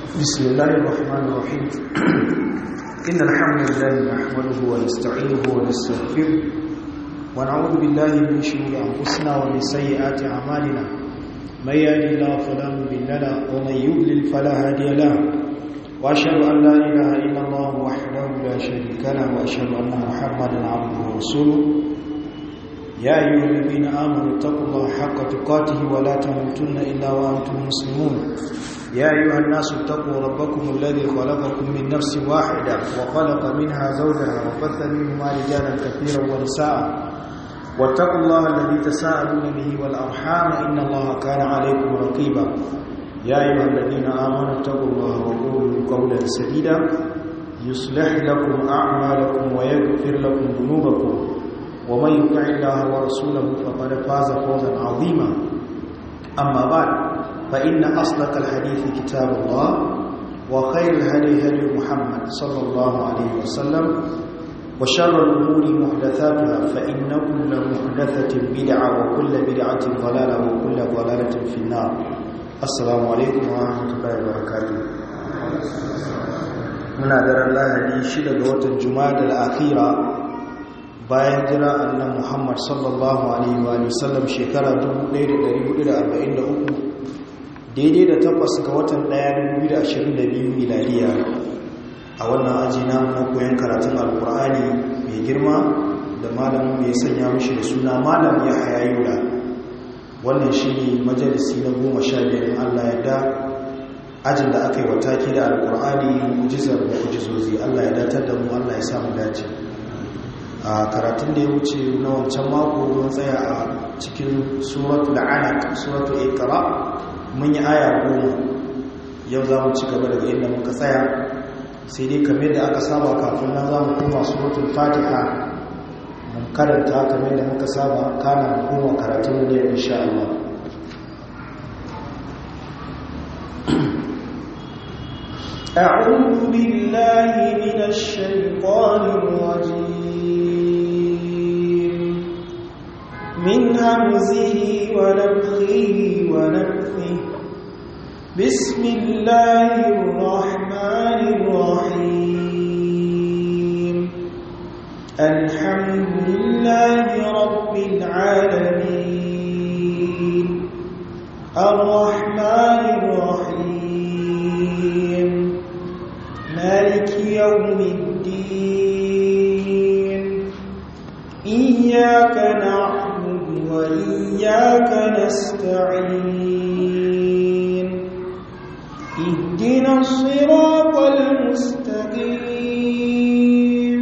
بسم الله الرحمن الرحيم إن الحمد لله نحمده ونستعينه ونستغفره ونعوذ بالله من شرور أنفسنا ومن سيئات أعمالنا من يهده الله فلا مضل له ومن يضلل فلا هادي له وأشهد أن لا إله إلا الله وحده لا شريك له وأشهد أن محمدا عبده ورسوله يا أيها الذين آمنوا اتقوا الله حق تقاته ولا تموتن إلا وأنتم مسلمون يا أيها الناس اتقوا ربكم الذي خلقكم من نفس واحدة وخلق منها زوجها وبث منهما رجالا كثيرا ونساء واتقوا الله الذي تساءلون به والأرحام إن الله كان عليكم رقيبا يا أيها الذين آمنوا اتقوا الله وقولوا قولا سديدا يصلح لكم أعمالكم ويغفر لكم ذنوبكم ومن يطع الله ورسوله فقد فاز فوزا عظيما أما بعد فإن أصدق الحديث كتاب الله وخير الهدي هدي محمد صلى الله عليه وسلم وشر الأمور محدثاتها فإن كل محدثة بدعة وكل بدعة ضلالة وكل ضلالة في النار السلام عليكم ورحمة الله وبركاته من أدر الله لي شدة الجماد الأخيرة bayan jira annan Muhammad sallallahu alaihi wa sallam shekara 1443 daidai da tabbas ga watan 2022 miladiya a wannan aji namu na koyon karatun alkur'ani mai girma da malamin mai sanya mishi da suna malam ya hayayula wannan shine majalisi na 15 Allah ya da ajin da aka yi wataki da alkur'ani mu'jizar da mu'jizozi Allah ya datar da mu Allah ya samu dace a karatun da ya wuce na wancan mako mun tsaya a cikin suratul alaq suratul iqra mun yi aya 10 yau za mu ci gaba daga inda muka tsaya sai dai kamar da aka saba kafin nan za mu koma suratul fatiha mun karanta kamar da muka saba kana mu koma karatun ne insha Allah أعوذ بالله من الشيطان الرجيم من همزه ونفخه ونفثه بسم الله الرحمن الرحيم الحمد لله رب العالمين الرحمن الرحيم مالك يوم الدين إياك نعبد وإياك نستعين اهدنا الصراط المستقيم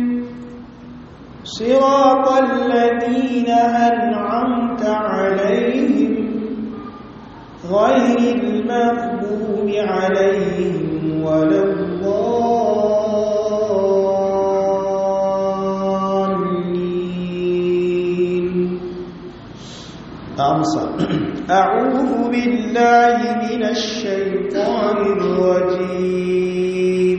صراط الذين أنعمت عليهم غير المغضوب عليهم ولا الضالين أعوذ بالله من الشيطان الرجيم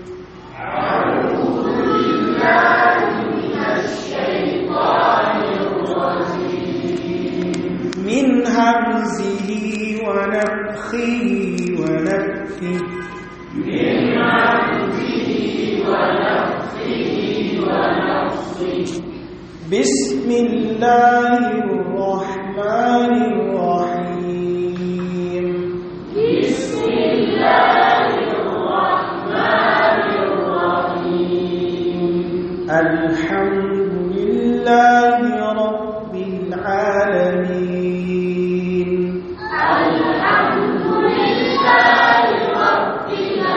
أعوذ بالله من الشيطان الرجيم من همزه ونفخه ونفثه من همزه ونفخه ونفثه بسم الله الرحمن الرحيم بسم الله الرحمن الرحيم الحمد لله رب العالمين الحمد لله رب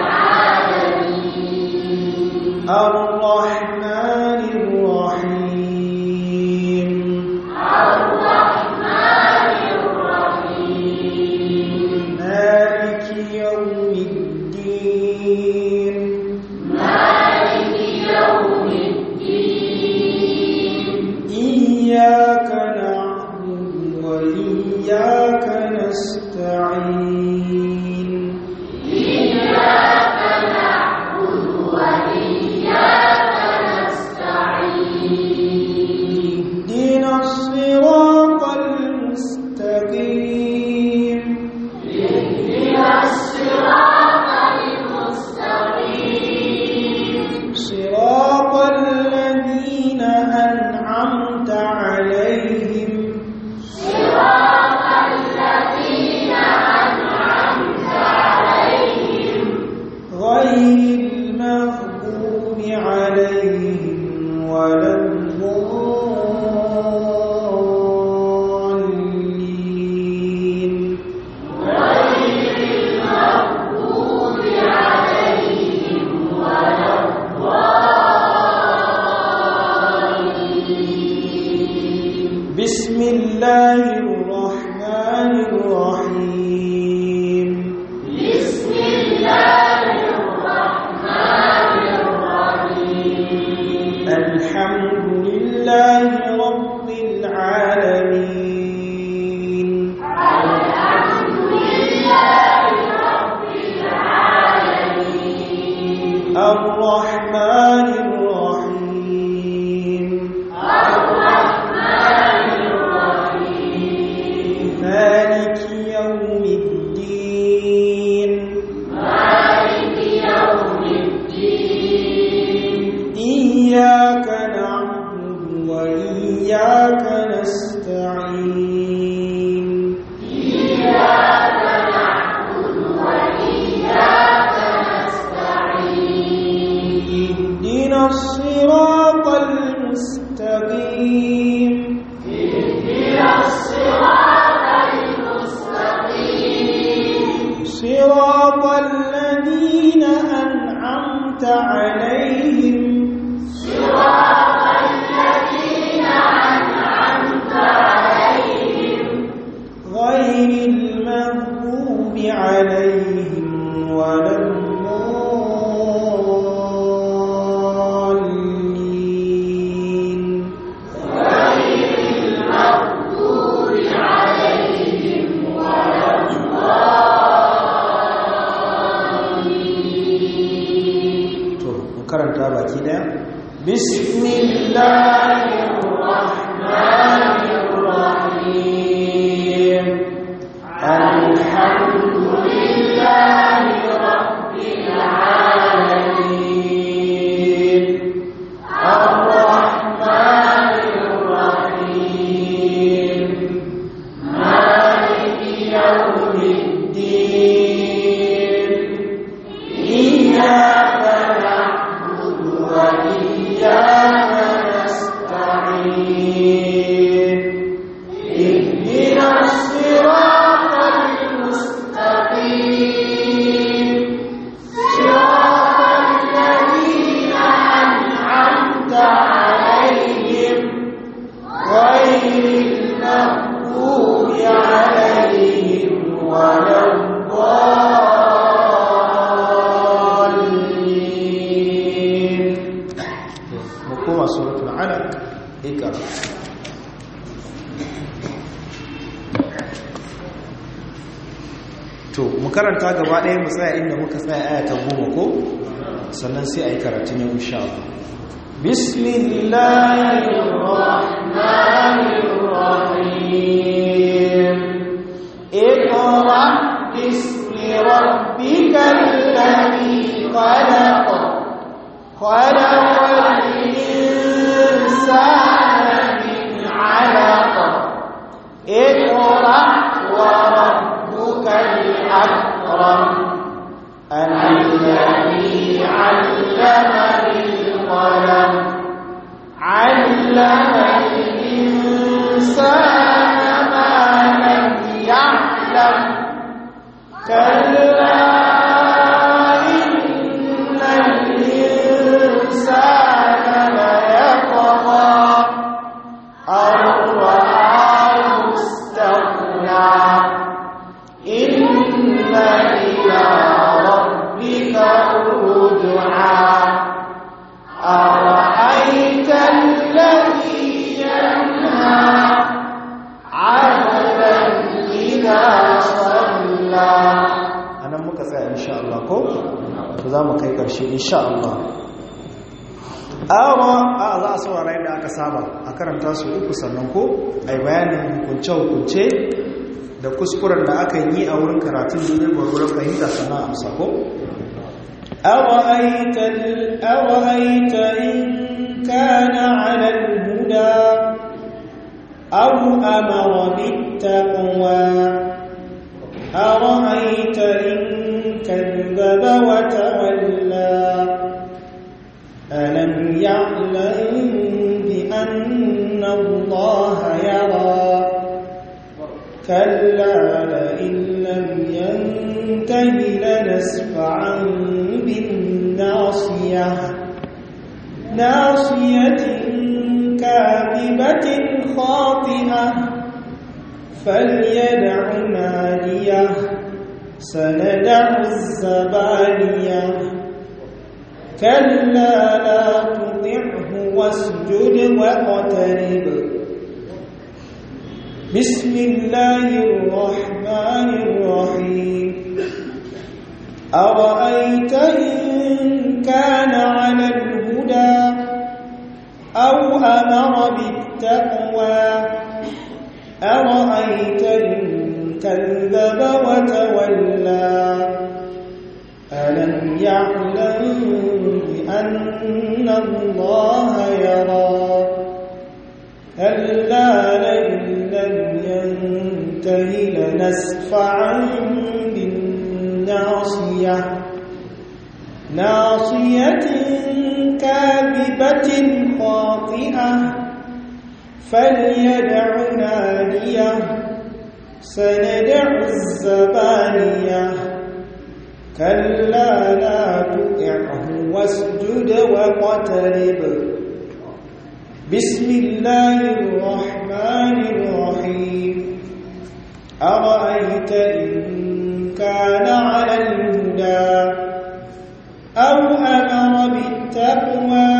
العالمين الرحمن الرحيم الرحمن الرحيم صراط الذين أنعمت عليهم غير المغضوب عليهم ولا الضالين karanta baki daya bismillahir rahmanir rahim alhamdulillahi rabbil alamin arrahmanir rahim maliki yawmiddin iyyaka وإياك نستعين اهدنا الصراط المستقيم صراط الذين أنعمت عليهم غير المغضوب عليهم ولا سورة العلق اقرأ to mu karanta gaba ɗaya mu tsaya inda muka tsaya aya ta 10 ko sannan sai ayi karatu ne insha Allah bismillahir rahmanir rahim iqra bismi rabbikal ladhi khalaq khalaqal من علق اقرأ وربك الأكرم الذي علم بالقلم علم الإنسان ما لم يعلم كلا إن الإنسان الرآه استغنى إن إلى ربك الرجعى أرأيت الذي ينهى عبدا إذا صلى أنا مكسر إن شاء الله كو فذا مكيكر شيء إن شاء الله za a saurara yadda aka saba a karanta su uku sannan ko a yi bayanin hukunce-hukunce da kuskuren da aka yi a wurin karatun da zai gwargwaron fahimta sannan amsa ko? awa'aita in kana alal huda aw amara bittaqwa ara'aita in kadzaba wa tawalla ألم يعلم بأن الله يرى كلا لئن لم ينته لنسفعا بالناصية ناصية كاذبة خاطئة فليدع ناديه سندع الزبانية كلا لا تطعه واسجد واقترب بسم الله الرحمن الرحيم أرأيت إن كان على الهدى أو أمر بالتقوى أرأيت إن كذب وتولى ألم يعلم بأن الله يرى كلا لئن لم ينته لنسفعا بالناصية ناصية كاذبة خاطئة فليدع ناديه سندع الزبانية كلا لا تطعه واسجد واقترب بسم الله الرحمن الرحيم أرأيت إن كان على الهدى أو أمر بالتقوى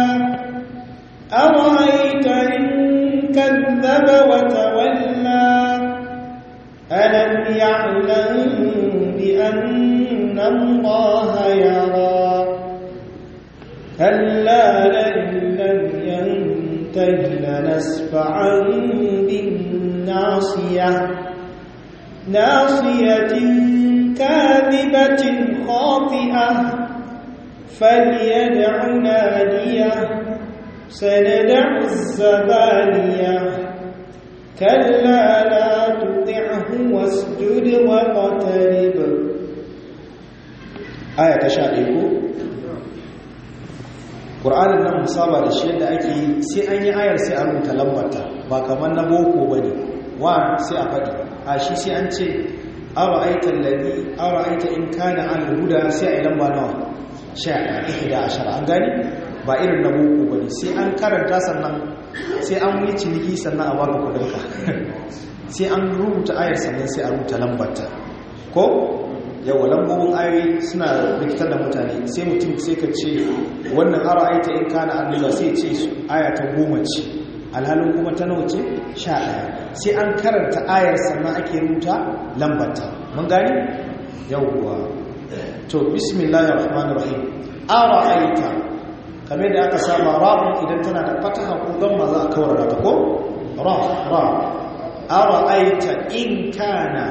أرأيت إن كذب وتولى ألم يعلم بأن الله يرى كلا لئن لم ينته لنسفعا بالناصية ناصية كاذبة خاطئة فليدع ناديه سندع الزبانية كلا لا تطعه واسجد واقترب آية تشاهدكم Qur'anin nan musaba da shi yadda ake yi sai an yi ayar sai a rubuta lambarta ba kamar na boko bane wa sai a faɗi a shi sai an ce ara'aita alladhi ara'aita in kana al-huda sai a yi lamba nawa 11 an gani ba irin na boko bane sai an karanta sannan sai an yi ciniki sannan a baka kudinka sai an rubuta ayar sannan sai a rubuta lambarta ko yawa lambobin ayoyi suna rikitar da mutane sai mutum sai ka ce wannan ara'aita in kana al-huda sai ce aya ta 10 ce alhalin kuma ta nawa ce 11 sai an karanta ayar sannan ake rubuta lambarta mun gani yawwa to bismillahir rahmanir rahim ara'aita kamar da aka saba ra'un idan tana da fataha ko gamma za a kaurara ta ko ra ara'aita in kana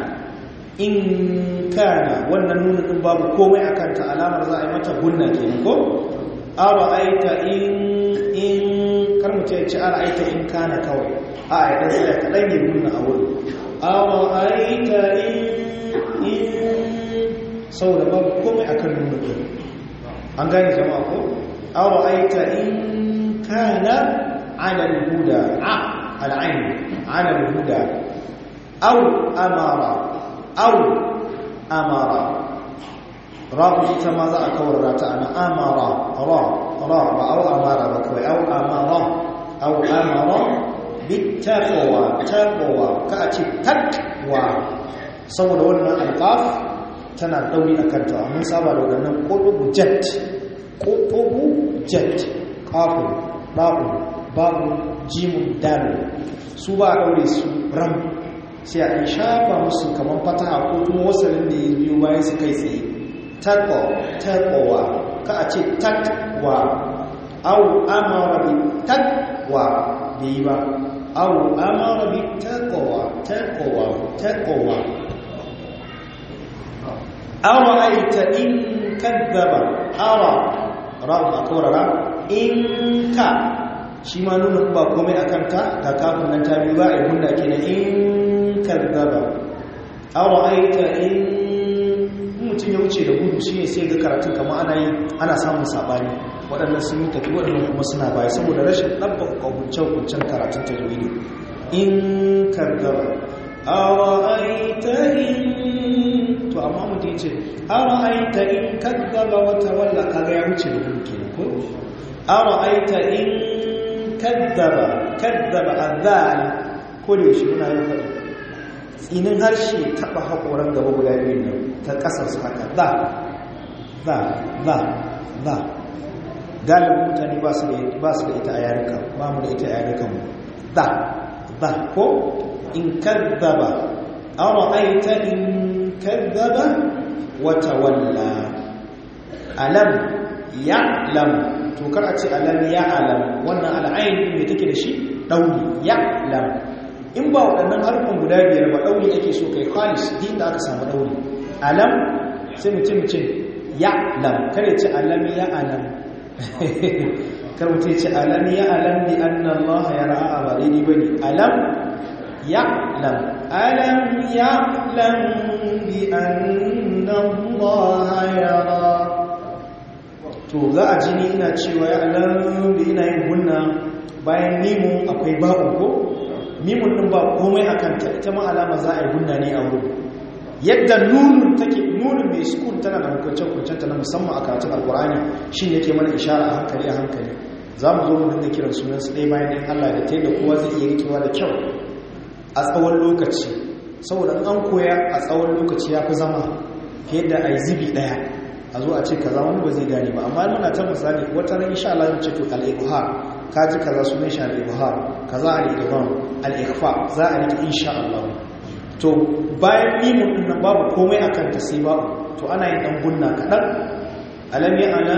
wannan nuna din babu komai akan ta alamar za a yi mata gunna kenan ko ara'aita in kar mu ce ara'aita in kana kawai a idan sai ka dan yi gunna a wurin ara'aita in saboda babu komai akan nuna din an gane jama'a ko ara'aita in kana ala al-huda al-ain ala al-huda aw amara rabu ita ma za a kawarra ta ana amara ra ba au amara ba kawai au amara bittaqwa taqwa ka a ce taqwa saboda wannan alqaf tana dauri akan ta mun saba da wannan qutubu jat qafun babu jimun dal su ba daure su ram sai a shafa musu kamar fataha ko kuma wasalin da ya biyo bayan su kai tsaye taqwa ka a ce taqwa au amara bi taqwa bai ba au amara bi taqwa ara'aita in kadzaba ra'un akwara in ka shi ma nuna ba komai akan ta ga kafin nan ta biyu ba a yi hunda kenan in kadzaba ara'aita in mutum ya wuce da gudu shi ne sai ga karatun kamar ana samun sabani waɗannan sun yi tafi waɗannan kuma suna baya saboda rashin ɗabba hukuncen karatun tajwidi in kadzaba ara'aita in to amma mutum ce ara'aita in kadzaba wa tawalla kaga ya wuce da gudu kenan ko ara'aita in kadzaba azal ko da yaushe muna yin faɗi tsinin harshe taɓa haƙoran gaba guda biyu nan ta ƙasar su haka za galibin mutane ba su da ita a yaruka ba mu da ita a yarukan mu za ko in kadzaba ara'aita in kadzaba wa tawalla alam ya'lam to kar a ce alam ya'lam wannan al'ain me take da shi dauri ya'lam in ba waɗannan harfin guda biyar ba dauri ake so kai khalis din da aka samu dauri alam sai mutum ce ya'lam kare ce alam ya'lam kar mutum ce alam ya'lam bi anna Allah yara ba daidai bane alam ya'lam bi anna Allah yara to za a ji ni ina cewa ya'lam bi ina yin gunna bayan mimun akwai babu ko mimun din ba komai akan ta ita ma alama za a yi gunna ne a wurin yadda nunun take nunin mai sukun tana da hukunce-hukuncenta na musamman a karatun alkur'ani shi ne ke mana ishara a hankali za mu zo mu dinga kiran sunansu ɗaya bayan ɗin Allah da ta yadda kowa zai iya rikewa da kyau a tsawon lokaci saboda an koya a tsawon lokaci ya fi zama fiye da a yi zibi ɗaya a zo a ce kaza wani ba zai gane ba amma muna ta misali wata ran insha Allah zai ce to al-ibhar ka ji kaza sunan shi al-ibhar kaza al-idgham al-ikhfa za a rike insha Allah to bayan mimun din nan babu komai akan ta sai ba to ana yin dan gunna kadan alam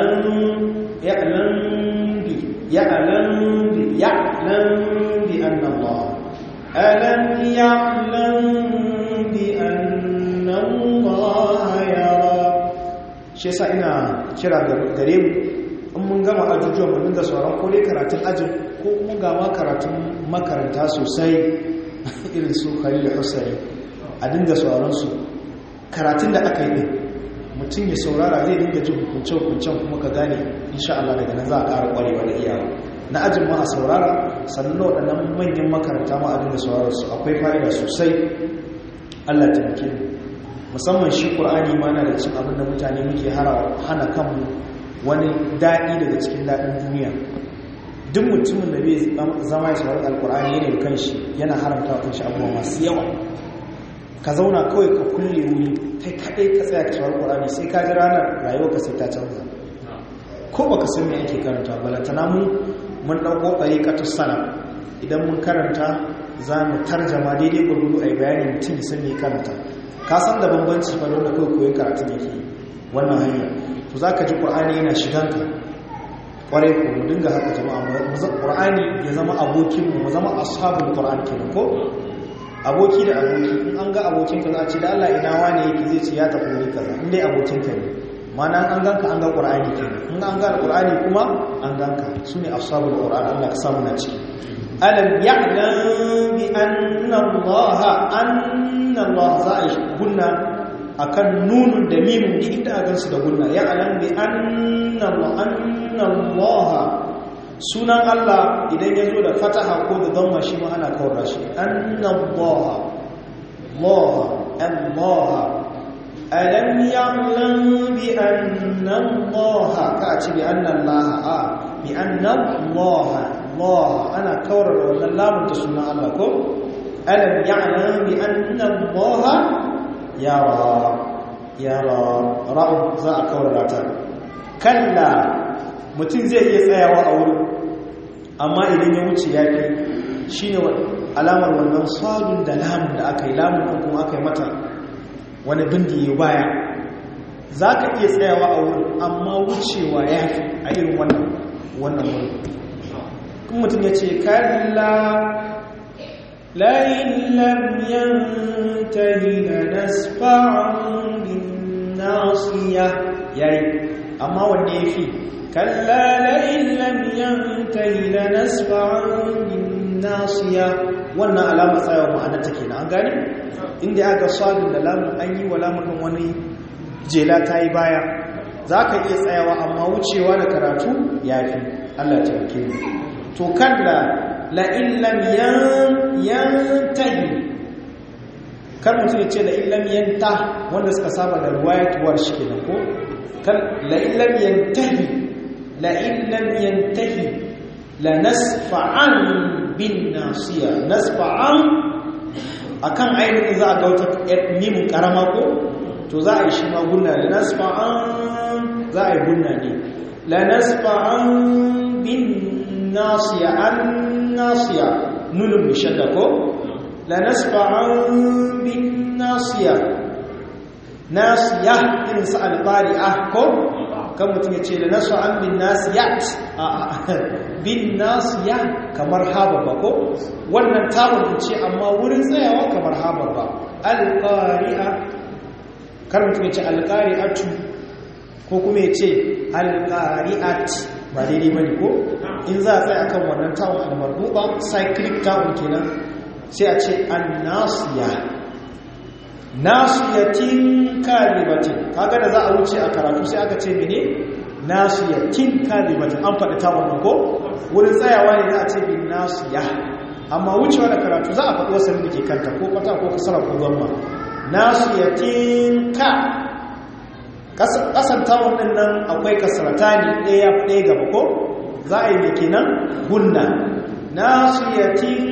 ya'lam bi anna Allah alam ya'lam bi anna Allah yara shi yasa ina kira gare mu in mun gama ajujuwan mu dinga sauran ko dai karatun ajin ko mun gama karatun makaranta sosai irin su Khalil Hussein a dinga sauran su karatun da aka yi mutum ya saurara zai dinga jin hukunce-hukuncen kuma ka gane insha Allah daga nan za a ƙara ƙwarewa da iyawa na ajin ma a saurara sannan waɗannan manyan makaranta ma a dinga sauraron su akwai fa'ida sosai Allah ta muke musamman shi ƙur'ani ma na da cin abin da mutane muke hana kanmu wani daɗi daga cikin daɗin duniya duk mutumin da bai zama ya saurari alƙur'ani yana da kanshi yana haramta kanshi abubuwa masu yawa ka zauna kawai ka kulle wuri kai kaɗai ka tsaya ka saurari ƙur'ani sai ka ji ranar rayuwarka sai ta canza ko baka san me ake karanta balantana mun ɗauko ɗariƙatu sana idan mun karanta za mu tarjama daidai gwargwado a yi bayani mutum ya san me karanta ka san da bambanci fa da kawai koyon karatun yake wannan hanya to za ka ji ƙur'ani yana shiganka ƙwarai ko mu dinga haka jama'a ƙur'ani ya zama abokinmu mu zama ashabul ƙur'ani kenan ko aboki da aboki in an ga abokinka za a ce da Allah ina wane yake zai ce ya tafi wuri kaza in dai abokinka ne mana an ganka an ga ƙur'ani kenan in an ga ƙur'ani kuma an ganka su ne ashabul ƙur'ani Allah ka samu na ciki alam ya'lam bi anna Allah za a yi gunna akan nunun da mimun da inda a gansu da gunna ya'lam bi anna Allah sunan Allah idan ya zo da fataha ko da dhamma shi ma ana kawar shi anna Allah alam ya'lam bi anna Allah ka ci bi anna Allah bi anna Allah ana kawar da wannan lamun ta sunan Allah ko alam ya'lam bi anna Allah yara ra'u za a kawar da ta kalla mutum zai iya tsayawa a wurin amma idan ya wuce ya fi shi ne alamar wannan sadun da lamun da aka yi lamun ɗan kuma aka yi mata wani bindi ya baya za ka iya tsayawa a wurin amma wucewa ya fi a irin wannan wurin kuma mutum ya ce kalla la'in lam yantahi da nasfa'an bin nasiya yayi amma wanne ya fi كلا لئن لم ينته لنسفعا بالناصية wannan alama tsayawa ma'ana take na an gane inda aka sadin da lamun an yi wa lamun wani jela ta yi baya za ka iya tsayawa amma wucewa da karatu ya fi Allah ta yake mu to kalla la'in lam yantahi kar mutum ya ce la'in lam yanta wanda suka saba da ruwayatuwar shi kenan ko la'in lam yantahi لئن لم ينتهي لنسفعا بالناصية نسفعا akan ainihin za a ga wata mimun karama ko to za a yi shi ma gunna lanasfa'an za a yi gunna ne lanasfa'an bin nasiya an nasiya nunun bishadda ko lanasfa'an bin nasiya nasiya irin sa albari'ah ko kan mutum ya ce da nasu an bin nasiyat bin nasiyat kamar habar ba ko wannan tabon ce amma wurin tsayawa kamar habar ba alƙari'a kar mutum ya ce alƙari'atu ko kuma ya ce alƙari'at ba daidai ba ne ko in za a tsaya kan wannan tabon almarbuba cyclic tabon kenan sai a ce an nasiya nasiyatin kalibatin kaga da za a wuce a karatu sai aka ce mene nasiyatin kalibatin an faɗi ta wannan ko wurin tsayawa ne za a ce bin nasiya amma wucewa da karatu za a faɗi wasu da ke kanta ko fata ko kasara ko zamma nasiyatin kasan tawon din nan akwai kasratani ɗaya ɗaya gaba ko za a yi mai kenan gunna nasiyatin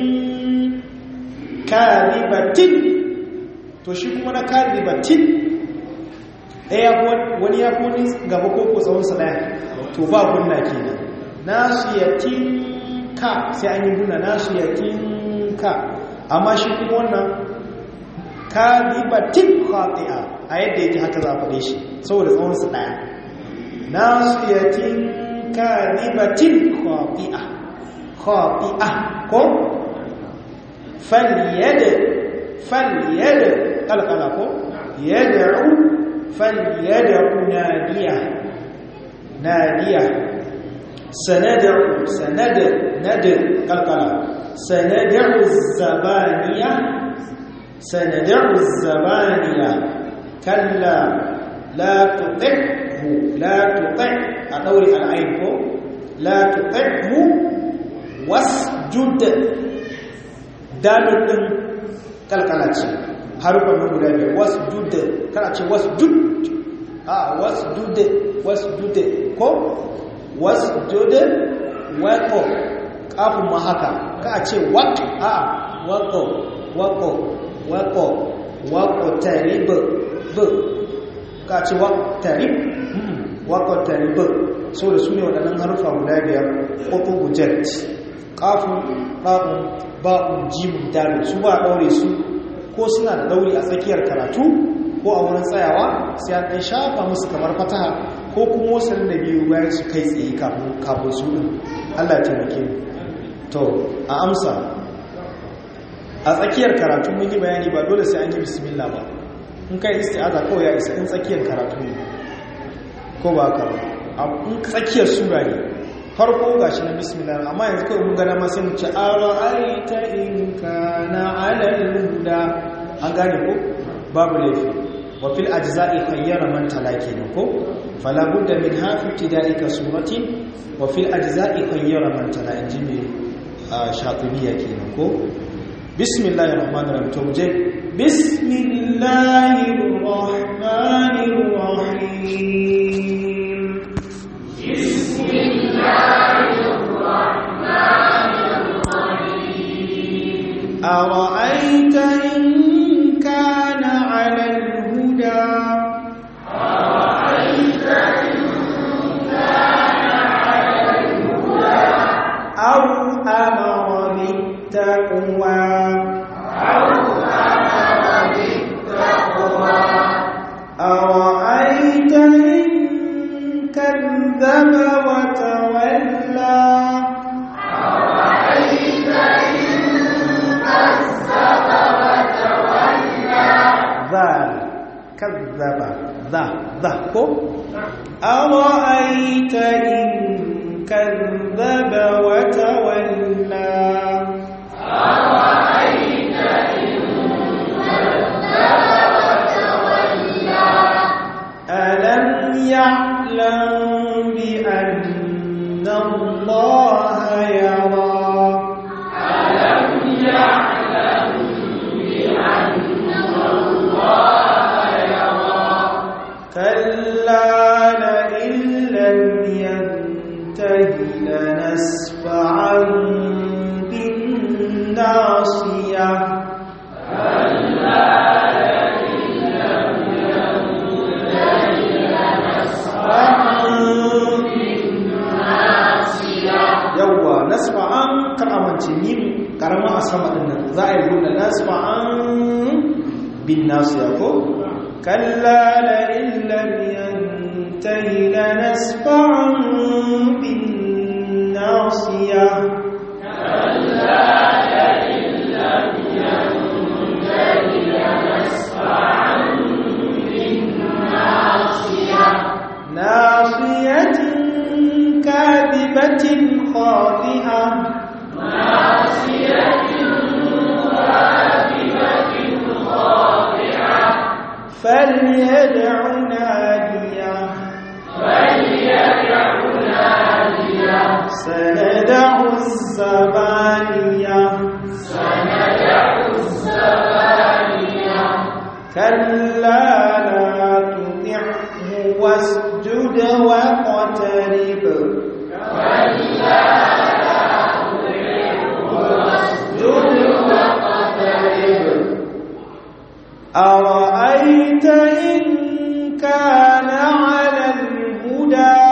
karibatin to shi kuma na karibatin ɗaya wani ya fi wani gaba ko tsawonsa ɗaya to ba gunna kenan nasiyatin ka sai an yi gunna nasiyatin ka amma shi kuma wannan karibatin khati'a a yadda yake haka za a faɗe shi saboda tsawonsa ɗaya nasiyatin karibatin khati'a ko falyad kalkala ko yad'u falyad'u nadiya sanad kalkala sanad'u zabaniya kalla la tuṭi'hu a ɗauri al'ain ko la tuṭi'hu wasjud dalil din kalkala ce harufan nan guda biyar wasjud kana ce wasjud wasjud ko wasjud waqo kafin ma haka ka ce waq waqo tarib ka ce waqtarib waqtarib so da su ne waɗannan harufa guda biyar ƙoƙo gujet ƙafin ɗa'un ba'un jimin dalil su ba ɗaure su ko suna da ɗauri a tsakiyar karatu ko a wurin tsayawa sai an ɗan shafa musu kamar fataha ko kuma wasu da biyu bayan su kai tsaye kafin su ɗin allah ya taimake mu to a amsa a tsakiyar karatu mun yi bayani ba dole sai an yi bismillah ba in kai isti'aza kawai ya isa in tsakiyar karatu ne ko ba ka ba in tsakiyar sura ne farko gashi na bismillah amma yanzu kawai mun gana masu mu ce ara'aita in kana 'ala al-huda an gane ko babu laifi wa fil ajza'i khayyara man talaki ne ko fala budda min hafi ibtida'ika suratin wa fil ajza'i khayyara man tala injimi shatibiya kenan ko bismillahir rahmanir rahim to muje bismillahir rahmanir rahim أرأيت إن كان على الهدى أو أمر بالتقوى أرأيت إن كذب وتولى كذب ذا كو أرأيت إن كذب وتولى أرأيت إن كذب وتولى ألم يعلم بأن الله يرى ألم يعلم بأن الله يرى كلا لئن لم ينته لنسفعا بالناصية كلا لئن لم ينته لنسفعا بالناصية يوا نسفعا كرامتي ميم كرما اسما دين za a yi gona nasfa'an bin nasiya ko كلا لئن لم ينته لنسفعا بالناصية كلا لئن لم ينته لنسفعا بالناصية ناصية كاذبة خاطئة ناصية فليدع ناديا سندع الزبانية كلا لا تطعه واسجد واقترب أرأيت إن كان على الهدى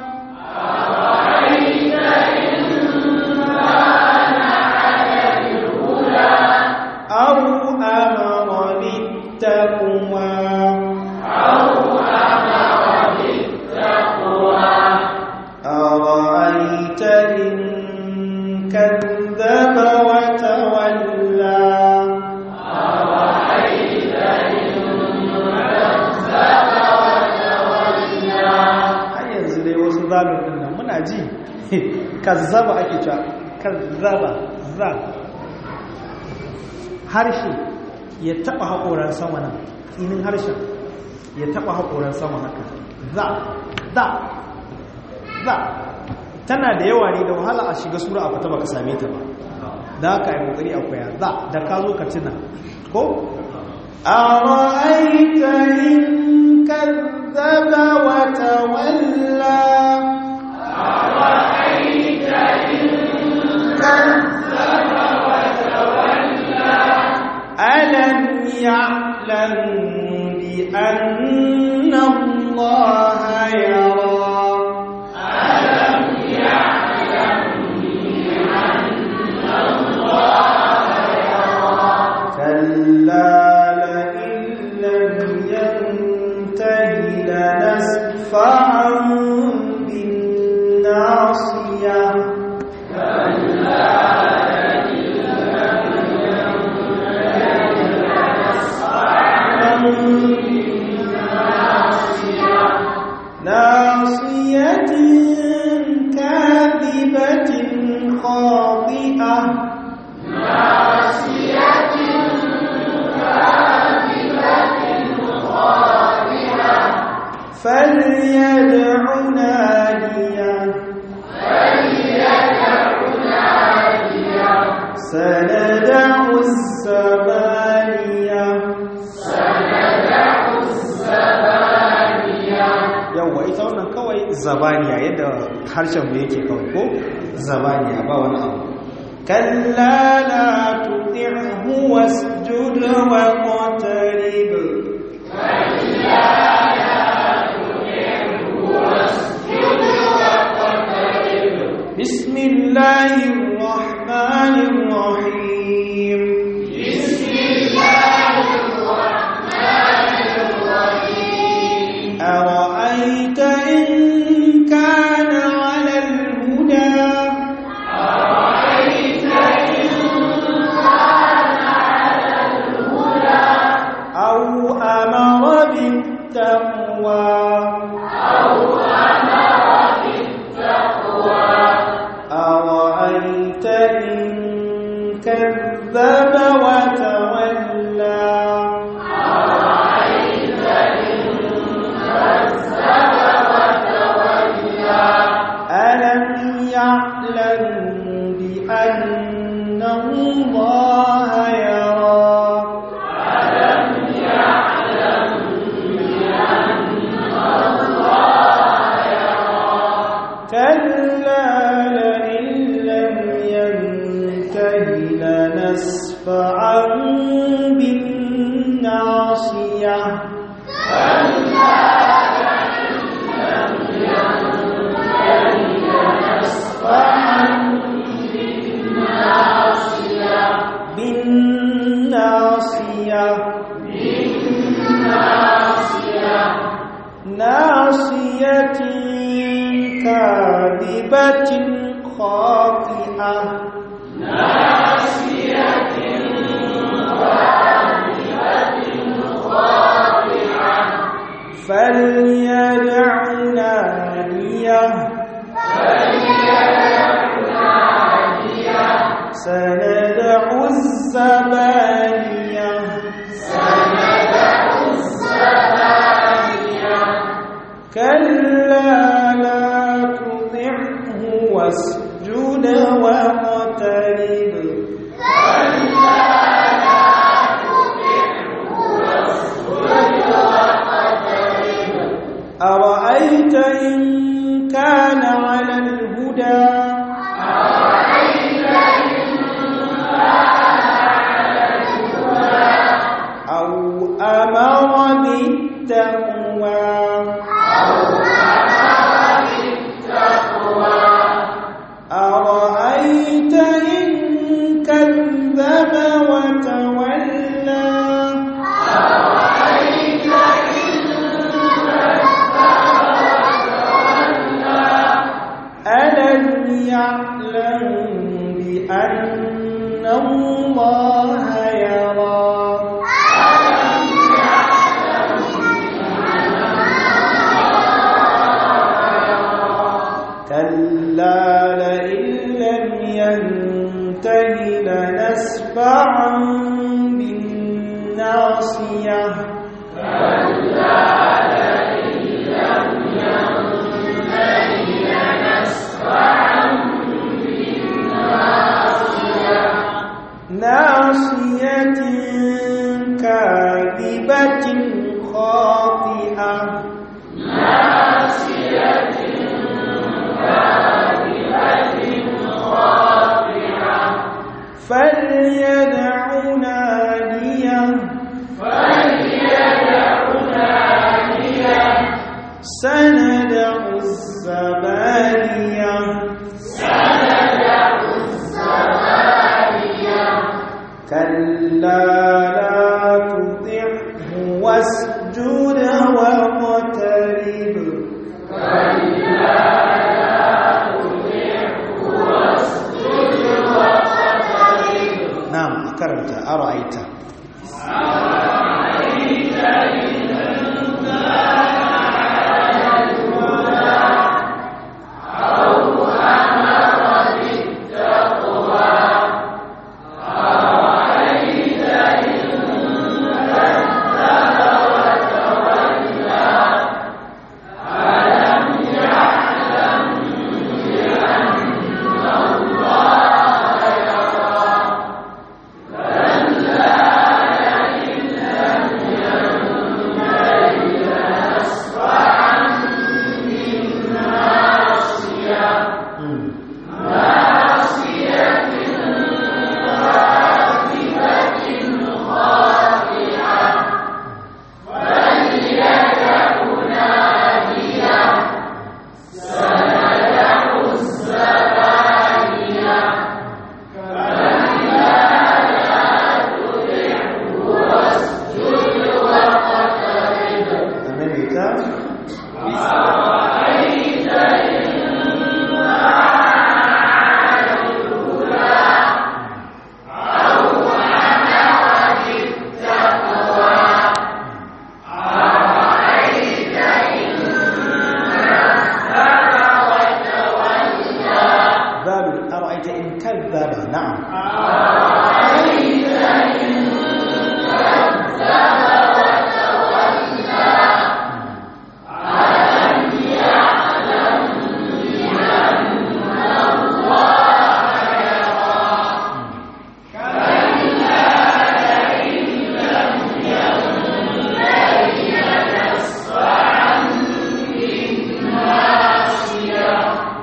أو أمر بالتقوى أرأيت إن كذب وتولى har yanzu dai wasu zalun nan muna ji kazzaba ake cewa kazzaba za harshe ya taba haƙoran sama nan tsinin harshen ya taba haƙoran sama haka za tana da yawa ne da wahala a shiga sura a fata baka same ta ba da haka yi kokari akwai za da ka zo ka tuna ko ara'aita in kazzaba wa tawalla ara'aita in kazzaba wa tawalla alam ya'lam bi anna allaha yara فليدع ناديا سندع الزبانية yawwa ita wannan kawai zabaniya yadda harshen mu yake kawai ko zabaniya ba wani abu kalla la tuti'hu wasjud wa qatarib بسم الله الرحمن الرحيم بسم الله الرحمن الرحيم أرأيت إن كان على الهدى أرأيت إن كان على الهدى أو أمر بالتقوى أرأيت إن كذب وتولى أرأيت إن كذب وتولى ألم يعلم بأن الله يرى ألم يعلم بأن الله يرى كلا لنسفعا بالناصية ناصية كاذبة خاطئة فليدع ناديه سندع الزبانية كلا لا تطعه واسجد واقترب أرأيت سندع الزبانية كلا لا تطعه واسجد واقترب نعم أكرمت أرأيت أرأيت إن كذب نعم أرأيت إن كذب وتولى ألم يعلم بأن الله يرى كلا لئن لم ينته لنسفعا بالناصية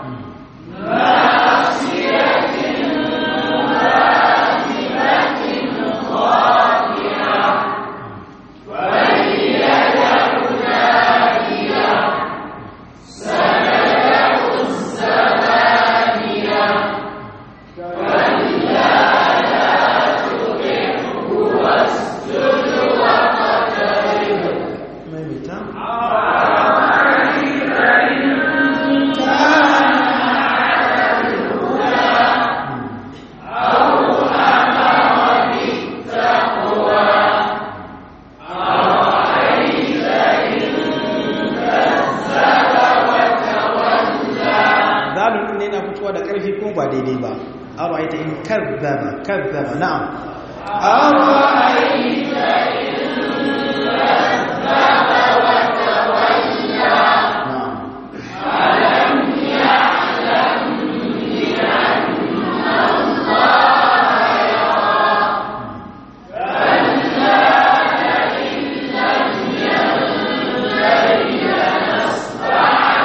أرأيت إن كذب نعم أرأيت إن كذب وتولى نعم ألم يعلم بأن الله يرى كلا لئن لم ينته لنسفعا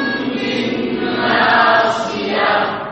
بالناصية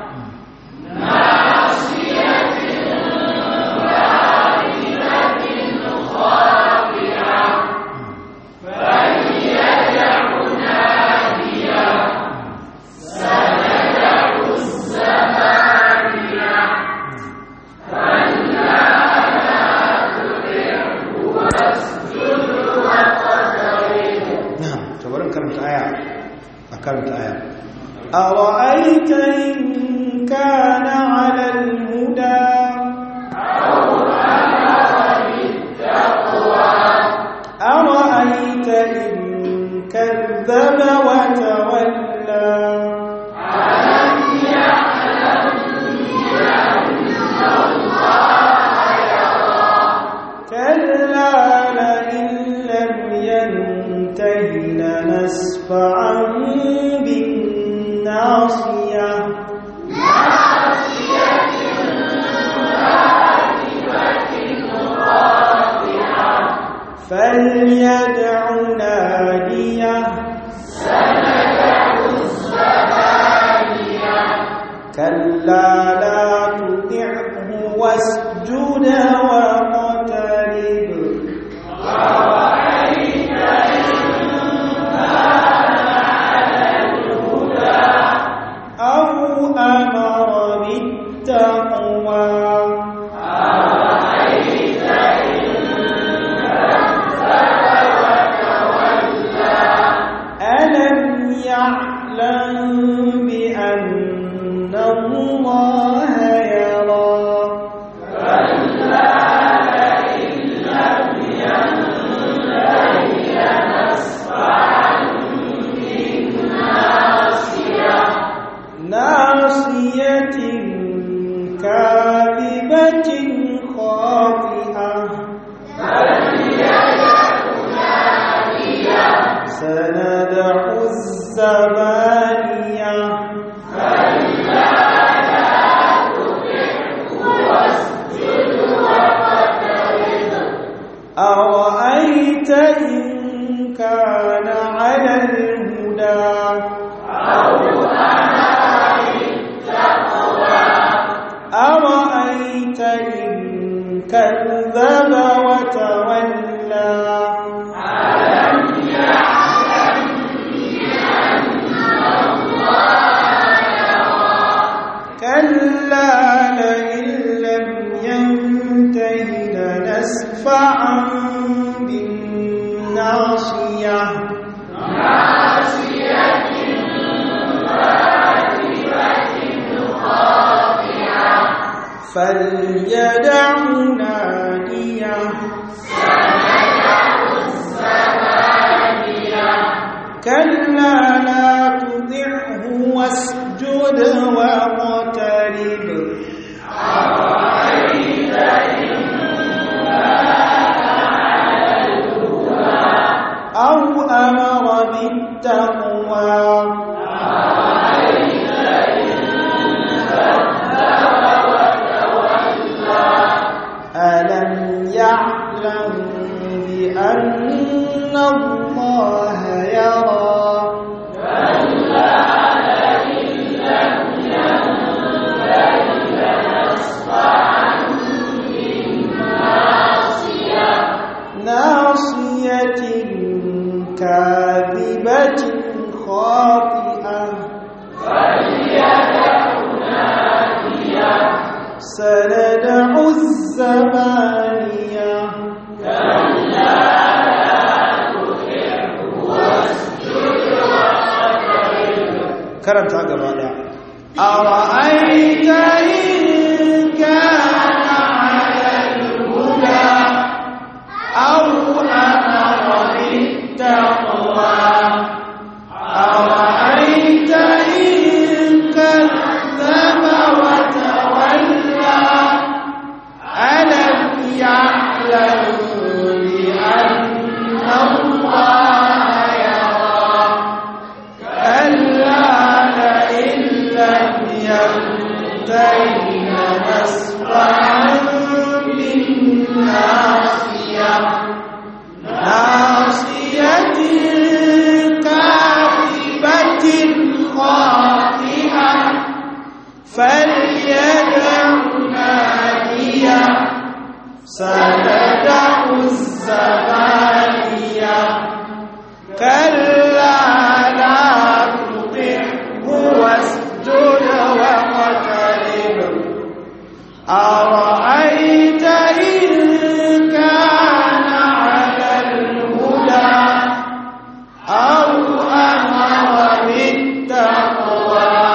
أرأيت إن كان على الهدى أو أمر بالتقوى أرأيت إن كذب وتولى ألم يعلم بأن الله يرى كلا لئن لم ينته لنسفعا بالناصية فليدع ناديه سندع الزبانية كلا لا تطعه واسجد واقترب أرأيت إن كان يعلم بأن الله يرى ناصية كاذبة خاطئة سندع الزبانية أرأيت إن كان على الهدى أرأيت إن كذب وتولى ألم يعلم بأن الله يرى كلا لئن لم ينته لنسفعا بالناصية فليدع ناديه كلا لا تطعه واسجد واقترب أرأيت إن أو أمر بالتقوى ألم يعلم بأن الله يرى كلا لئن لم ينته لنسفعا بالناصية ناصية كاذبة خاطئة فليدع ناديه سندع الزبانية كلا لا تطعه واسجد واقترب كرمت قبل أرأيت إن كان على الهدى أو أمر بالتقوى أرأيت إن كذب وتولى ألم يعلم بأن الله يرى كلا لئن لم ينته لنسفعا بالناصية ناصية كاذبة خاطئة فليدع ناديه سندع الزبانية كلا لا تطعه واسجد واقترب أرأيت إن كان على الهدى أو أمر بالتقوى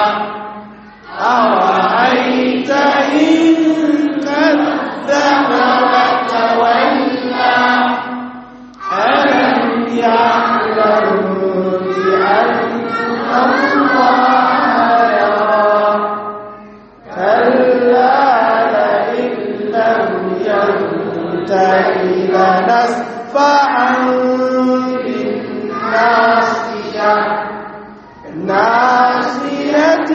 أرأيت إن كذب وتولى ألم يعلم بأن الله يرى كلا لئن لم ينته لنسفعا بالناصية ناصية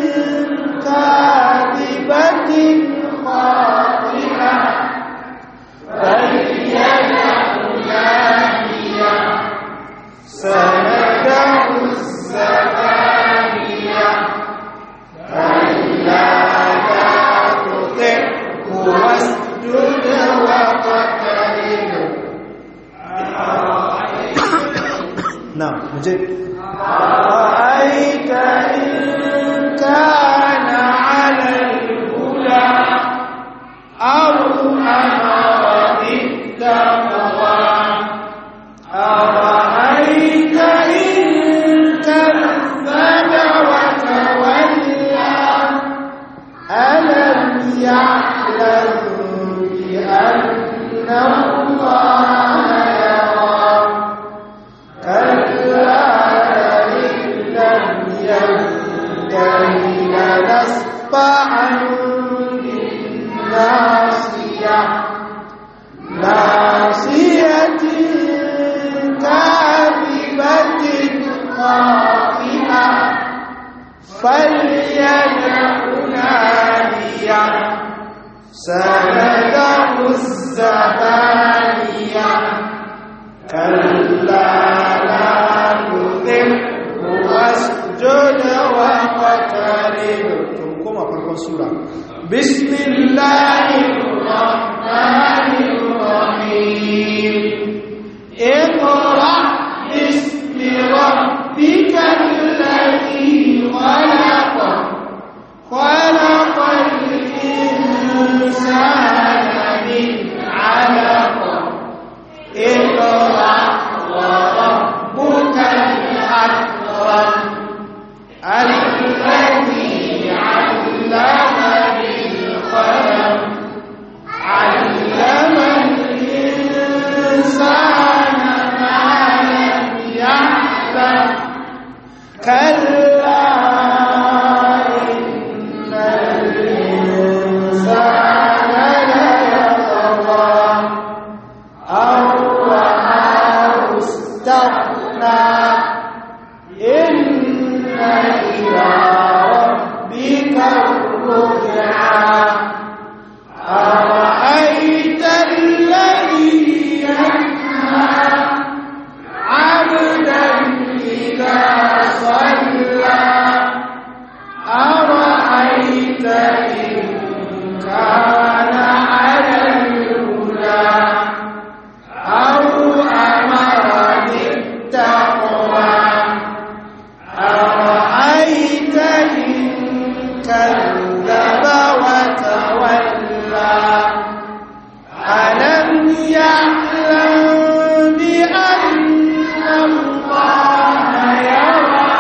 كاذبة خاطئة فليدع ناديه سندع الزبانية كلا لا تطعه واسجد واقترب نعم مجيب أرأيت إن كان على ينتهي لنسفعا بالناصية ناصية كاذبة خاطئة فليدع نادية سندع الزبانية كلا لا تطعه واسجد واقترب. كما فرقون سورة بسم الله الرحمن الرحيم اقرأ باسم ربك الذي خلق خلق الإنسان من علق اقرأ وربك الأكرم الذي علم بالقلم علم الإنسان ما لم يعلم كلا إن الإنسان ليطغى أن رآه استغنى إن إلى ربك الرجعى أرأيت الذي ينهى عبدا إذا صلى أرأيت إن كان على الهدى أو أمر بالتقوى أرأيت إن كذب وتولى ألم يعلم بأن الله يرى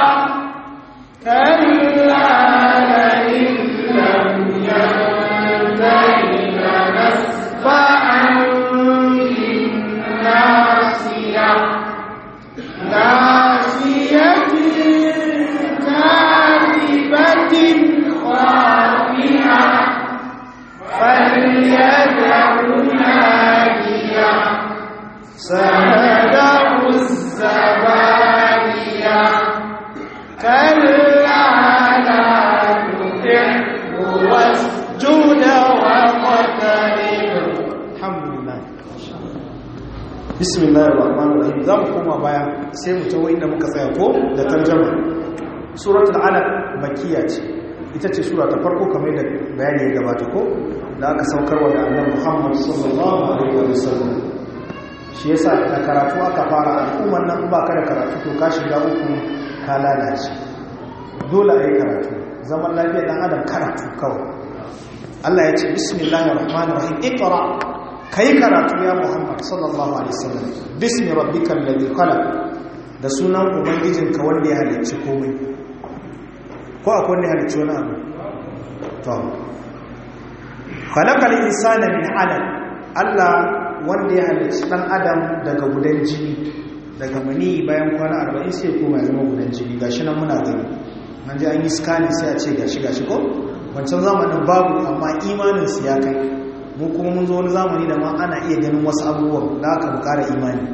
كلا لئن لم ينته لنسفعا بالناصية ناصية كاذبة خاطئة فليدع نادية سندع الزبانية كلا لا تطعه واسجد واقترب. الحمد لله. بسم الله الرحمن الرحيم. za mu koma baya sai mu tawo inda muka tsaya ko da tarjuma. Suratul Alaq makkiya ce, ita ce sura ta farko kamar da bayani ya gabata ko da aka saukarwa da Annabi Muhammad sallallahu alaihi wa sallam. Shi yasa da karatu aka fara al'umman nan ba ka da karatu to ka shiga uku ka lalace. Dole ai karatu. Zaman lafiya dan adam karatu kawai. Allah ya ce bismillahir rahmanir rahim iqra kai karatu ya Muhammad sallallahu alaihi wasallam bismi rabbikal ladhi khalaq da sunan ubangijinka wanda ya halicci komai ko akwai wanda ya halicci wani abu to khalaqal insana min 'alaq Allah wanda ya halicci dan adam daga gudan jini daga mani bayan kwana 40 sai kuma ya zama gudan jini gashi nan muna gani man ji an yi scanning sai a ce gashi ko wancan zamanin babu amma imanin su ya kai mu kuma mun zo wani zamani da ma ana iya ganin wasu abubuwan da aka bukara imani.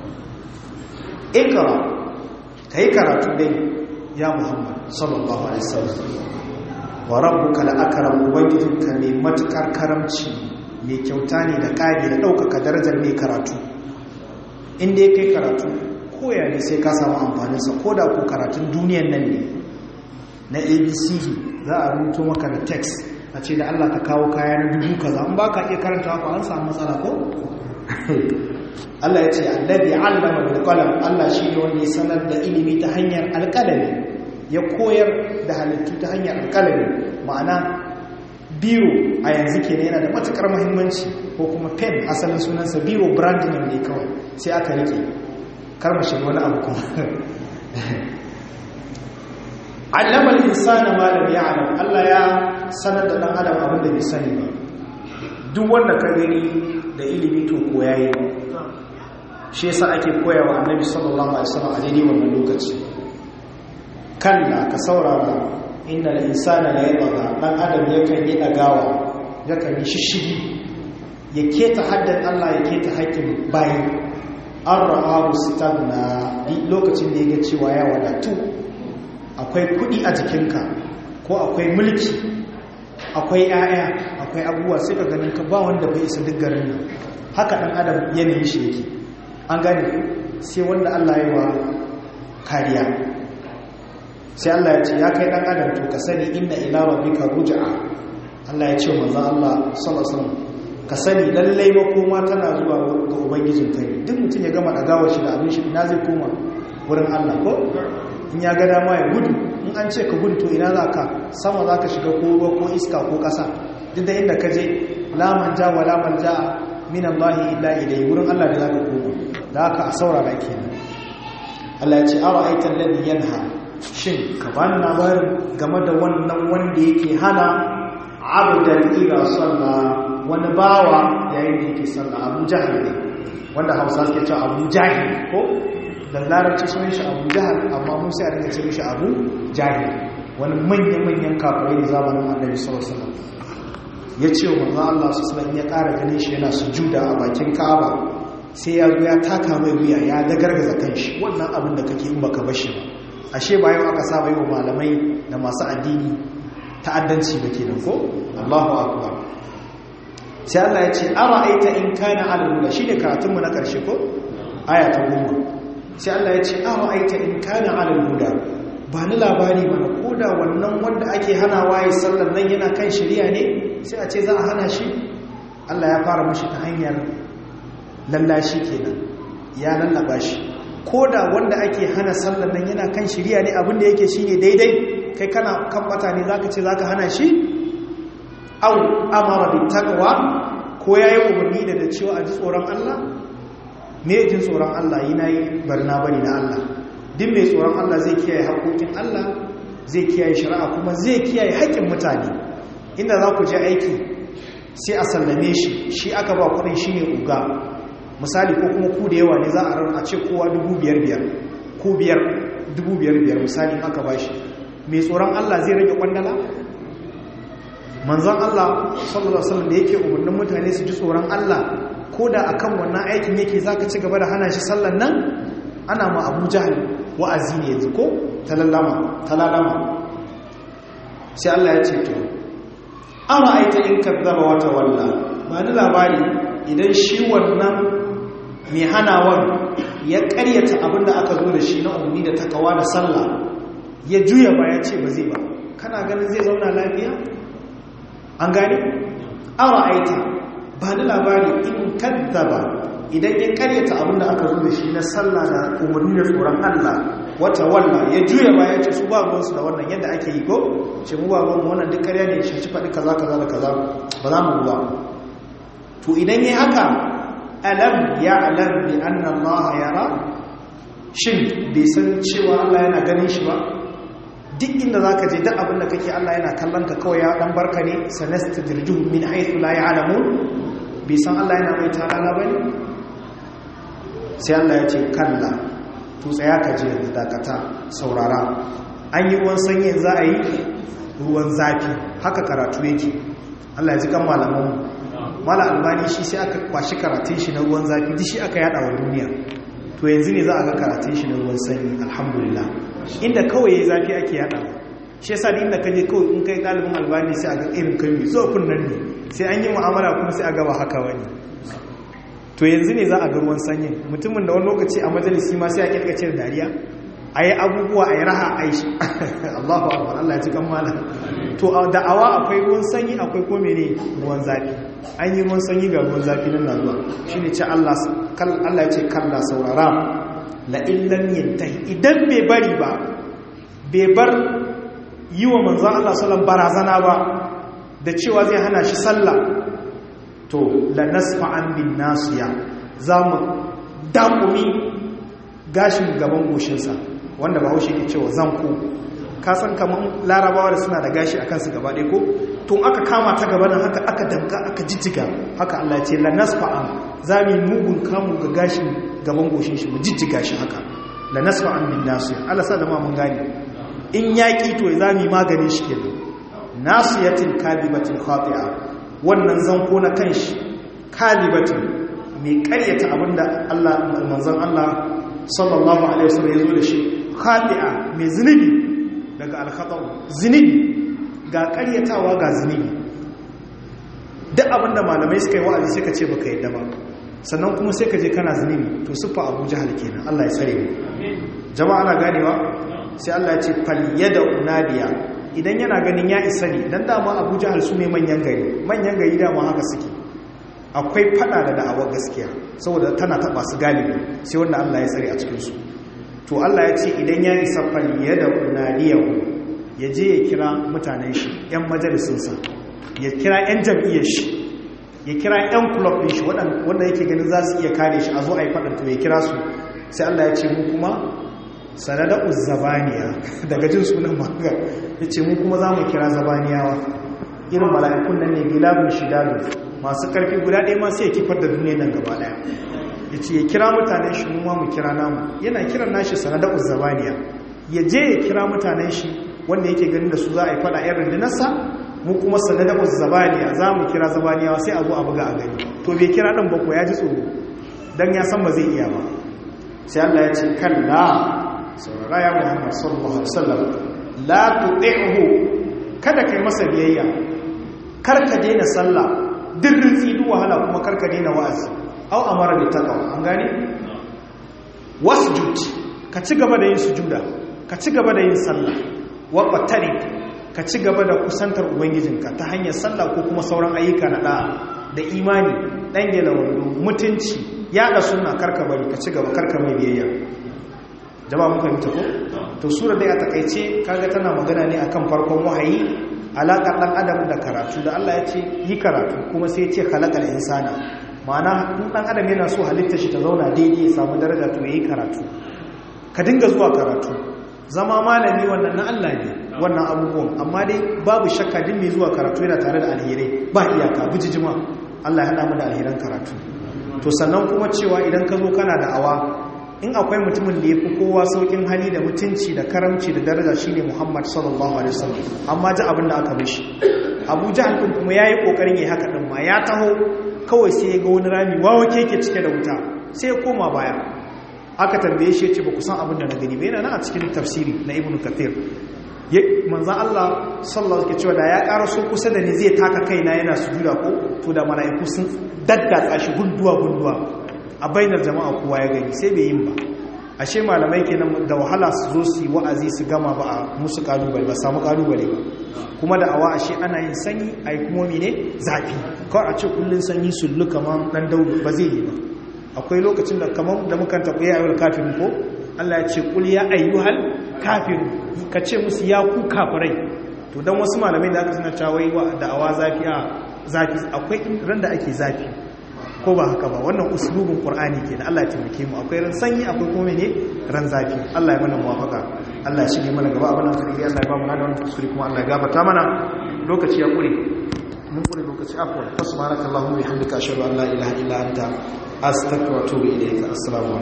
Ikra kai karatu dai ya Muhammad sallallahu alaihi wasallam wa rabbuka al-akram ubangijinka mai matukar karamci mai kyauta ne da kadi da daukaka darajar mai karatu inda kai karatu koya ne sai ka samu amfanin sa koda ko karatun duniyar nan ne na ABCD za a rubuto maka da text a ce da Allah ka kawo kaya na dubu kaza in baka iya karanta ko an samu matsala ko Allah ya ce alladhi 'allama bil qalam Allah shi ne wanda ya sanar da ilimi ta hanyar alqalami ya koyar da halittu ta hanyar alqalami ma'ana biro a yanzu kenan yana da matukar muhimmanci ko kuma pen asalin sunansa biro brand name ne kawai sai aka rike kar mu shiga wani abu kuma allama al-insana ma lam ya'lam Allah ya sanar da dan adam abin da bai sani ba duk wanda ka gani da ilimi to koyaye shi yasa ake koyawa annabi sallallahu alaihi wasallam a daidai wannan lokaci kalla ka saurara innal insana la yatgha dan adam yakan yi dagawa yakan yi shishigi ya keta haddan Allah ya keta haƙƙin bayi an ra'ahu stagna lokacin da ya ga cewa ya wadatu akwai kuɗi a jikinka ko akwai mulki akwai 'ya'ya akwai abubuwa sai ka ganin ka ba wanda bai isa duk garin nan haka ɗan adam yanayin shi yake an gane sai wanda Allah ya wa kariya sai Allah ya ce ya kai ɗan adam to ka sani inna ila rabbika ruj'a Allah ya ce manzo Allah sallallahu alaihi wasallam ka sani lallai makoma tana zuwa ga ubangijin kai duk mutum ya gama dagawa shi da abin shi ina zai koma wurin Allah ko in ya ga dama ya gudu in an ce ka gudu to ina za ka sama za ka shiga ko ruwa ko iska ko ƙasa duk da inda ka je la manja wa la manja min Allah illa ilayhi wurin Allah da za ka koma da haka a saurara kenan Allah ya ce ara'aita alladhi yanha shin ka bani labarin game da wannan wanda yake hana abdan ila salla wani bawa yayin da yake salla Abu Jahal ne wanda Hausa suke cewa Abu Jahil ko da larabci sunan shi Abu Jahal amma Musa ya rinka ce mishi Abu Jahil wani manyan kafirai da zamanin Annabi sallallahu alaihi wasallam ya ce wa manzo Allah sallallahu alaihi wasallam ya ƙara ganin shi yana sujuda a bakin Ka'aba sai ya zo ya taka mai wuya ya dagargaza kanshi wannan abin da kake in baka bar shi ba ashe bayan aka saba yi wa malamai da masu addini ta'addanci ba kenan ko Allahu akbar sai Allah ya ce ara'aita in kana al-huda shine karatun mu na karshe ko aya ta 10 sai Allah ya ce ara'aita in kana al-huda ba ni labari mana koda wannan wanda ake hanawa yi sallar nan yana kan shari'a ne sai a ce za a hana shi Allah ya fara mishi ta hanyar lallashi kenan ya lallaba shi koda wanda ake hana sallar nan yana kan shari'a ne abin da yake shine daidai kai kana kan bata ne zaka ce zaka hana shi au amara bi taqwa ko yayi umarni da cewa a ji tsoron Allah me jin tsoron Allah yi barna bari na Allah din mai tsoron Allah zai kiyaye haƙoƙin Allah zai kiyaye shari'a kuma zai kiyaye haƙƙin mutane inda za ku je aiki sai a sallame shi aka ba kuɗin shine uga misali ko kuma ku da yawa ne za a ran a ce kowa 5,500 ko 5,500 misali aka ba shi mai tsoron Allah zai rage kwandala manzon Allah sallallahu alaihi wasallam da yake umarnin mutane su ji tsoron Allah ko da akan wannan aikin yake zaka ci gaba da hana shi sallan nan ana ma Abu Jahl wa'azi ne yanzu ko talalama sai Allah ya ce to amma aita in kadzaba wa tawalla ba ni labari idan shi wannan mai hanawan ya ƙaryata abinda aka zo da shi na umarni da takawa da sallah ya juya ba ya ce ba zai ba kana ganin zai zauna lafiya an gane ara'aita ba ni labari in kadzaba idan ya karyata abinda aka zo da shi na sallah da umarni da tsoron Allah wata walla ya juya ba ya ce su ba su da wannan yadda ake yi ko ce mu ba mu wannan duk karya ne shi faɗi kaza da kaza ba za mu ba to idan yayi haka alam ya'lam bi anna Allah yara shin bai san cewa Allah yana ganin shi ba duk inda za ka je duk abinda kake Allah yana kallon ka kawai ya dan barka ne sanastadrijuhum min haythu la ya'lamun bai san Allah yana mai talala bane sai Allah ya ce kalla to tsaya ka je da dakata saurara an yi ruwan sanyi za a yi ruwan zafi haka karatu yake Allah ya ji kan malaman mala albani shi sai aka kwashi karatun shi na ruwan zafi duk shi aka yada wa duniya to yanzu ne za a ga karatun shi na ruwan sanyi alhamdulillah inda kawai yayi zafi ake yada shi yasa inda kaje kawai in kai dalibin albani sai a ga irin kai mai zofin nan ne sai an yi mu'amala kuma sai a ga ba haka wani to yanzu ne za a ga ruwan sanyi mutumin da wani lokaci a majalisi ma sai a kirkace da dariya ayi abubuwa ayi raha ayi Allahu akbar Allah ya ji kan malam to da'awa akwai ruwan sanyi akwai ko mene ruwan zafi an yi ruwan sanyi ga ruwan zafi nan na zuwa shine ce Allah ya ce kalla saurara la illam yantahi idan bai bari ba bai bar yi wa manzon Allah sallallahu barazana ba da cewa zai hana shi sallah to la nasfa'an bin nasiya zamu dakumi gashin gaban goshinsa wanda bahaushe ke cewa zanko ka san kaman larabawa da suna da gashi a kansu gaba ɗaya ko tun aka kama ta gaba nan haka aka damka aka jijjiga haka Allah ya ce la nasfa'an zamu mugun kamu ga gashin gaban goshin shi mu jijjiga shi haka la nasfa'an bin nasiya Allah sa da ma mun gane in yaƙi to za mu yi magani shi kenan nasiyatin kadibatin khati'a wannan zanko na kanshi kadibatin mai ƙaryata abinda Allah manzon Allah sallallahu alaihi wasallam ya zo da shi khati'a mai zunubi daga al-khata' zunubi ga ƙaryatawa ga zunubi duk abinda malamai suka yi wa'azi sai ka ce baka yadda ba sannan kuma sai ka je kana zunubi to siffa Abu Jahal kenan Allah ya tsare mu jama'a ana ganewa sai Allah ya ce falyada unadiya idan yana ganin ya isa ne dan dama Abu Jahal su ne manyan gari dama haka suke akwai fada da da'awar gaskiya saboda tana taba su galibi sai wanda Allah ya tsare a cikin su to Allah ya ce idan ya isa falyada unadiya ya je ya kira mutanen shi yan majalisinsa ya kira yan jam'iyyar shi ya kira yan club din shi wanda yake ganin za su iya kare shi a zo a yi faɗin to ya kira su sai Allah ya ce mu kuma sanada uzzabaniya daga jin sunan manga ya ce mu kuma za mu kira zabaniyawa irin mala'ikun nan ne bilabin shidadu masu ƙarfi guda ɗaya ma sai ya kifar da duniya nan gaba ɗaya ya ce ya kira mutanen shi mu ma mu kira namu yana kiran nashi sanada uzzabaniya ya je ya kira mutanen shi wanda yake ganin da su za a yi faɗa yan rundunarsa mu kuma sanada uzzabaniya za mu kira zabaniyawa sai a zo a buga a gani to bai kira ɗan bako ya ji tsoro don ya san ba zai iya ba sai Allah ya ce kalla saurara ya Muhammad sallallahu alaihi wasallam la tu'ihu kada kai masa biyayya karka daina sallah dirrin tsidu wahala kuma karka daina wa'azi au amara bi taqwa an gane wasjud ka ci gaba da yin sujuda ka ci gaba da yin sallah wa qatarib ka ci gaba da kusantar ubangijinka ta hanyar sallah ko kuma sauran ayyuka na da imani dange da wando mutunci yada sunna karka bari ka ci gaba karka mai biyayya jama'a muka yi ta ko to sura dai a takaice kaga tana magana ne akan farkon wahayi alaƙar ɗan adam da karatu da Allah ya ce yi karatu kuma sai ya ce halakal insana ma'ana in ɗan adam yana so halitta shi ta zauna daidai ya samu daraja to yayi karatu ka dinga zuwa karatu zama malami wannan na Allah ne wannan abubuwan amma dai babu shakka din mai zuwa karatu yana tare da alherai ba iyaka bijijima Allah ya haɗa mu da alheran karatu to sannan kuma cewa idan ka zo kana da awa in akwai mutumin da ya fi kowa saukin hali da mutunci da karamci da daraja shine Muhammad sallallahu alaihi wasallam amma ji abin da aka mishi Abu Jahl din kuma yayi kokarin yayi haka din ma ya taho kawai sai ya ga wani rami wawa keke cike da wuta sai ya koma baya aka tambaye shi ya ce ba ku san abin da na gani ba yana nan a cikin tafsiri na Ibn Kathir manzan Allah sallallahu alaihi cewa da ya karaso kusa da ni zai taka kaina yana sujuda ko to da mala'iku sun daddatsa shi gunduwa a bainar jama'a kowa ya gani sai bai yin ba ashe malamai kenan da wahala su zo su yi wa'azi su gama ba a musu kalubale ba samu kalubale ba kuma da awa ashe ana yin sanyi ai kuma mene zafi kawai a ce kullun sanyi sullu kaman dan daudu ba zai yi ba akwai lokacin da kaman da muka tafi ya ayyul kafirin ko Allah ya ce kul ya ayyuhal kafiru ka ce musu ya ku kafirai to dan wasu malamai da aka tana cewa wa da'awa zafi akwai ran da ake zafi ko ba haka ba wannan uslubin qur'ani kenan Allah ya taimake mu akwai ran sanyi akwai kuma ne ran zafi Allah ya mana muwafaka Allah ya shige mana gaba abin da kake Allah ya ba mu nan kusuri kuma Allah ya gafarta mana lokaci ya kure mun kure lokaci afwan subhanakallahumma bihamdika ashhadu an la ilaha illa anta astaghfiruka wa atubu ilayka assalamu